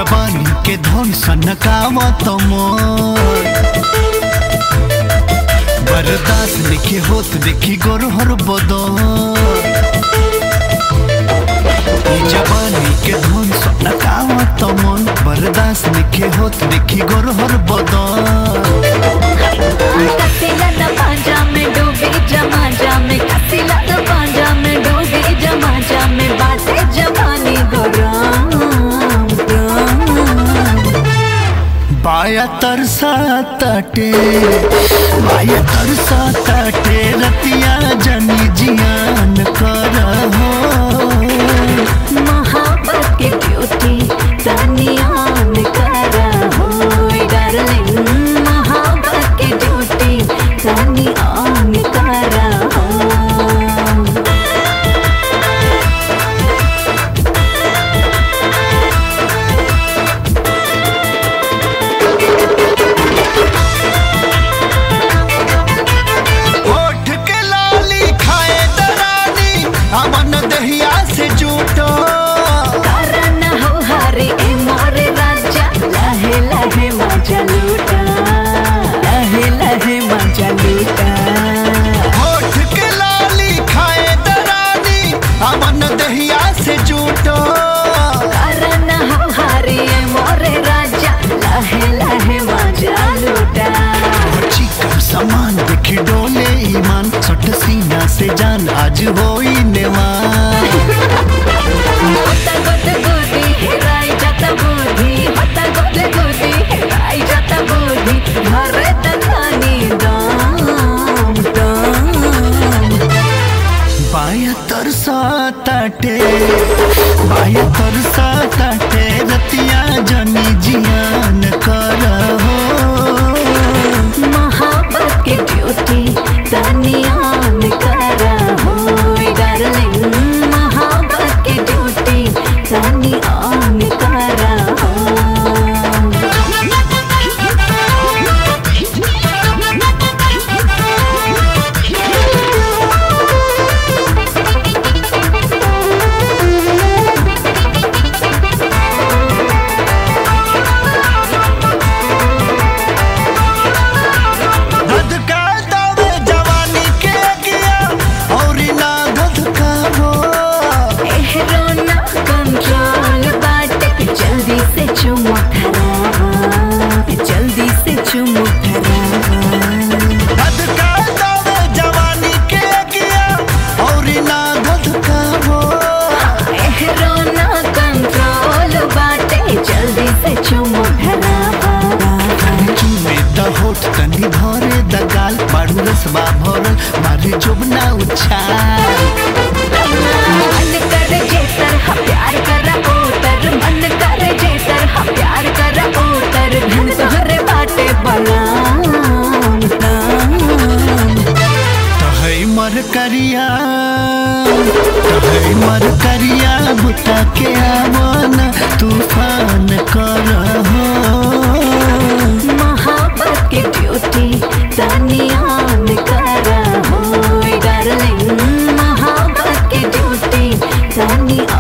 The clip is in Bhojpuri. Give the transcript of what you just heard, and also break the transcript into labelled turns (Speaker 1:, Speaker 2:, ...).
Speaker 1: जवानी के धन सनकावत मोर बर्दाश्त लिखे होत देखी गोरहर बदन जवानी के धन सनकावत मन बर्दाश्त लिखे होत देखी गोरहर बदन
Speaker 2: कसिला न पांजा में डूबी जमा में कसिला न पांजा में डूबी जमा में बातें जवानी गरम
Speaker 1: बाया तरसा ताटे रतिया जनी जियान कर हो
Speaker 2: मोहब्बत की ड्यूटी तनियान कर हो डार्लिंग मोहब्बत की ड्यूटी तनियान कर हो
Speaker 1: से जूटो
Speaker 2: कारण हो हरे मोरे राजा लहे लहे मजा लूटा लहे लहे मजा लूटा
Speaker 1: होठ के लाली खाए दरानी अमन दहिया से जूटो
Speaker 2: कारण हो हरे मोरे राजा लहे लहे मजा लूटा
Speaker 1: चिकन सामान देखी डोले ईमान सट सीना से जान आज होई नेवान
Speaker 2: होता गोद गोदी हेराई जाता बोधी होता गोद गोदी हेराई जाता बोधी घरे तखानी दाम दाम
Speaker 1: बाया तरसा ताटे रतिया जनी जियान कर हो
Speaker 2: मोहब्बत की ड्यूटी तनियान कर हो डार्लिंग मोहब्बत की ड्यूटी तनियान कर हो जल्दी से चुमो
Speaker 1: जवानी के किया और ना धधकावो
Speaker 2: रोना कंट्रोल बाटे जल्दी से चुमो
Speaker 1: चुमे द होठ तनी भरे द गाल बारू रसवा भरल मारे जोबना उछाल
Speaker 2: मन कर जेतर हा प्यार कर ओतर मन कर जेतर हा प्यार कर ओतर धन तोहरे बाटे बलाम
Speaker 1: मर करिया बुता के आवन तूफान कर हो
Speaker 2: मोहब्बत की ड्यूटी तनियान कर हो डार्लिंग मोहब्बत की ड्यूटी तनियान